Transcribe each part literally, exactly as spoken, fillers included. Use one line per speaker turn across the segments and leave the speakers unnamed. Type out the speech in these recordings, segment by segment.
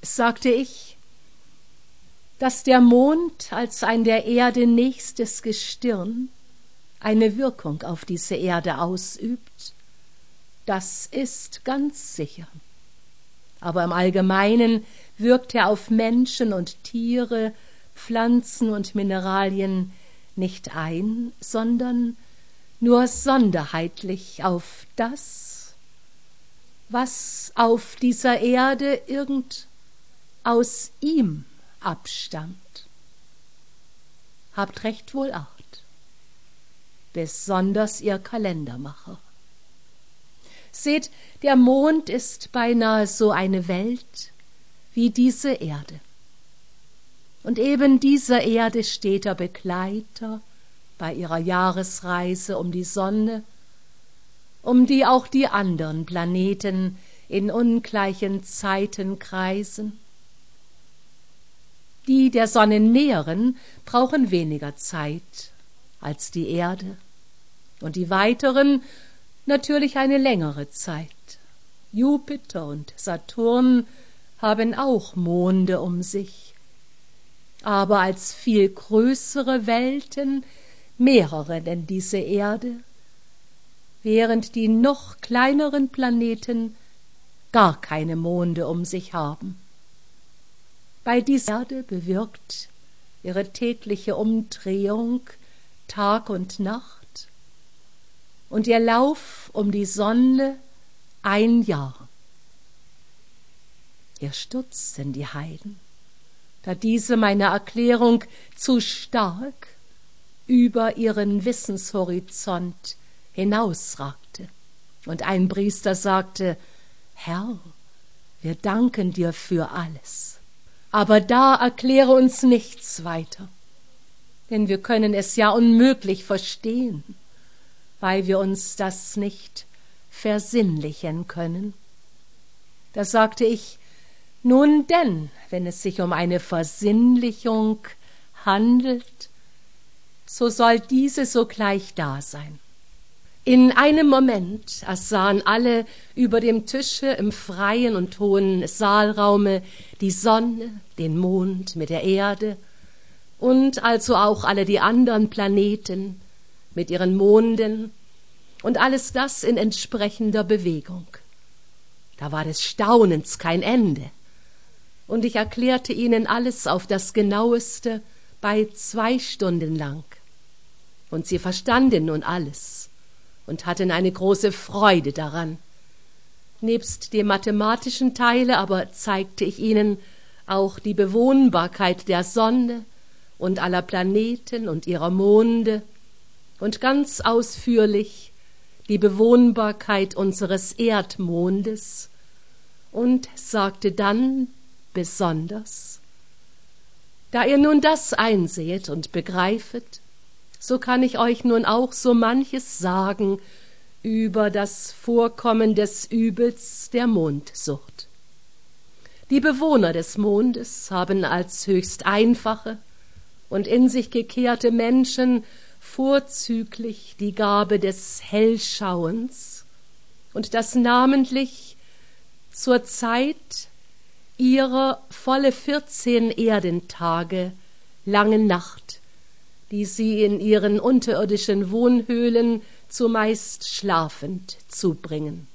sagte ich, dass der Mond als ein der Erde nächstes Gestirn eine Wirkung auf diese Erde ausübt, das ist ganz sicher. Aber im Allgemeinen wirkt er auf Menschen und Tiere, Pflanzen und Mineralien nicht ein, sondern nur sonderheitlich auf das, was auf dieser Erde irgend aus ihm abstammt. Habt recht wohl Acht, besonders ihr Kalendermacher. Seht, der Mond ist beinahe so eine Welt wie diese Erde. Und eben dieser Erde steht der Begleiter bei ihrer Jahresreise um die Sonne, um die auch die anderen Planeten in ungleichen Zeiten kreisen. Die der Sonne näheren brauchen weniger Zeit als die Erde, und die weiteren natürlich eine längere Zeit. Jupiter und Saturn haben auch Monde um sich, aber als viel größere Welten mehrere denn diese Erde, während die noch kleineren Planeten gar keine Monde um sich haben. Bei dieser Erde bewirkt ihre tägliche Umdrehung Tag und Nacht und ihr Lauf um die Sonne ein Jahr. Ihr stutzen die Heiden, da diese meine Erklärung zu stark über ihren Wissenshorizont hinausragte. Und ein Priester sagte: Herr, wir danken dir für alles. Aber da erkläre uns nichts weiter, denn wir können es ja unmöglich verstehen, weil wir uns das nicht versinnlichen können. Da sagte ich: Nun denn, wenn es sich um eine Versinnlichung handelt, so soll diese sogleich da sein. In einem Moment ersahen alle über dem Tische im freien und hohen Saalraume die Sonne, den Mond mit der Erde und also auch alle die anderen Planeten mit ihren Monden und alles das in entsprechender Bewegung. Da war des Staunens kein Ende, und ich erklärte ihnen alles auf das Genaueste bei zwei Stunden lang. Und sie verstanden nun alles und hatten eine große Freude daran. Nebst dem mathematischen Teile aber zeigte ich ihnen auch die Bewohnbarkeit der Sonne und aller Planeten und ihrer Monde und ganz ausführlich die Bewohnbarkeit unseres Erdmondes und sagte dann besonders: Da ihr nun das einsehet und begreifet, so kann ich euch nun auch so manches sagen über das Vorkommen des Übels der Mondsucht. Die Bewohner des Mondes haben als höchst einfache und in sich gekehrte Menschen vorzüglich die Gabe des Hellschauens und das namentlich zur Zeit ihrer volle vierzehn Erdentage langen Nacht, die sie in ihren unterirdischen Wohnhöhlen zumeist schlafend zubringen.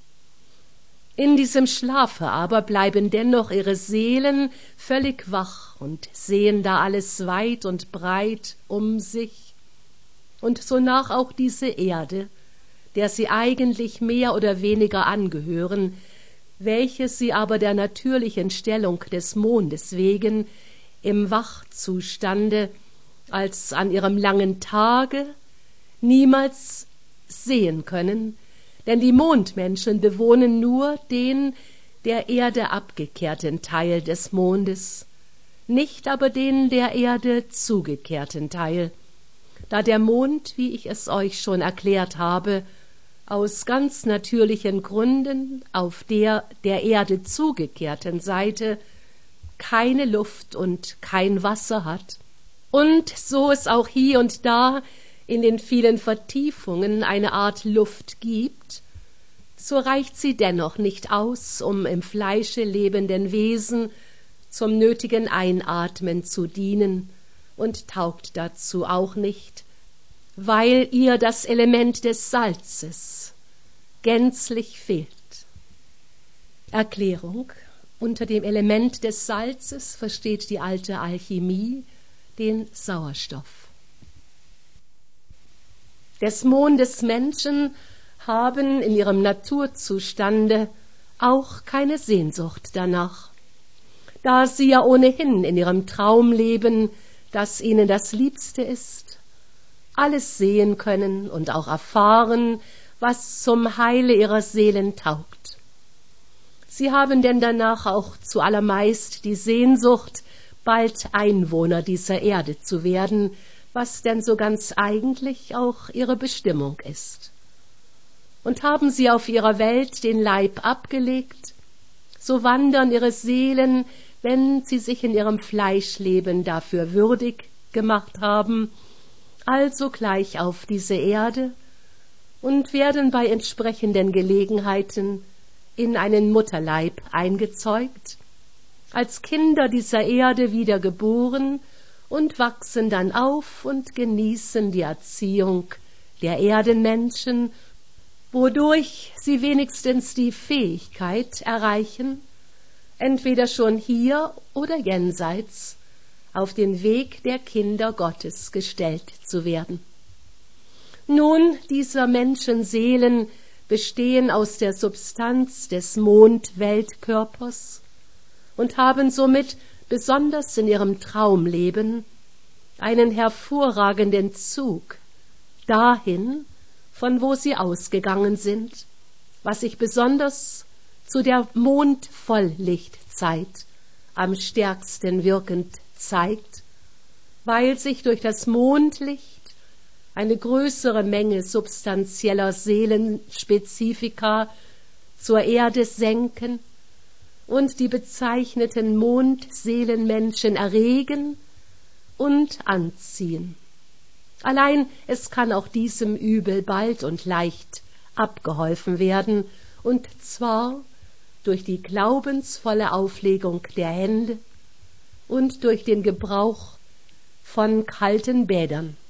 In diesem Schlafe aber bleiben dennoch ihre Seelen völlig wach und sehen da alles weit und breit um sich, und sonach auch diese Erde, der sie eigentlich mehr oder weniger angehören, welche sie aber der natürlichen Stellung des Mondes wegen im Wachzustande als an ihrem langen Tage niemals sehen können, denn die Mondmenschen bewohnen nur den der Erde abgekehrten Teil des Mondes, nicht aber den der Erde zugekehrten Teil, da der Mond, wie ich es euch schon erklärt habe, aus ganz natürlichen Gründen auf der der Erde zugekehrten Seite keine Luft und kein Wasser hat, und so es auch hier und da in den vielen Vertiefungen eine Art Luft gibt, so reicht sie dennoch nicht aus, um im Fleische lebenden Wesen zum nötigen Einatmen zu dienen, und taugt dazu auch nicht, weil ihr das Element des Salzes gänzlich fehlt. Erklärung: Unter dem Element des Salzes versteht die alte Alchemie den Sauerstoff. Des Mondes Menschen haben in ihrem Naturzustande auch keine Sehnsucht danach, da sie ja ohnehin in ihrem Traumleben, das ihnen das Liebste ist, alles sehen können und auch erfahren, was zum Heile ihrer Seelen taugt. Sie haben denn danach auch zuallermeist die Sehnsucht, bald Einwohner dieser Erde zu werden, was denn so ganz eigentlich auch ihre Bestimmung ist. Und haben sie auf ihrer Welt den Leib abgelegt, so wandern ihre Seelen, wenn sie sich in ihrem Fleischleben dafür würdig gemacht haben, also gleich auf diese Erde und werden bei entsprechenden Gelegenheiten in einen Mutterleib eingezeugt, als Kinder dieser Erde wiedergeboren und wachsen dann auf und genießen die Erziehung der Erdenmenschen, wodurch sie wenigstens die Fähigkeit erreichen, entweder schon hier oder jenseits auf den Weg der Kinder Gottes gestellt zu werden. Nun, dieser Menschenseelen bestehen aus der Substanz des Mondweltkörpers und haben somit besonders in ihrem Traumleben einen hervorragenden Zug dahin, von wo sie ausgegangen sind, was sich besonders zu der Mondvolllichtzeit am stärksten wirkend zeigt, weil sich durch das Mondlicht eine größere Menge substanzieller Seelenspezifika zur Erde senken und die bezeichneten Mondseelenmenschen erregen und anziehen. Allein es kann auch diesem Übel bald und leicht abgeholfen werden, und zwar durch die glaubensvolle Auflegung der Hände und durch den Gebrauch von kalten Bädern.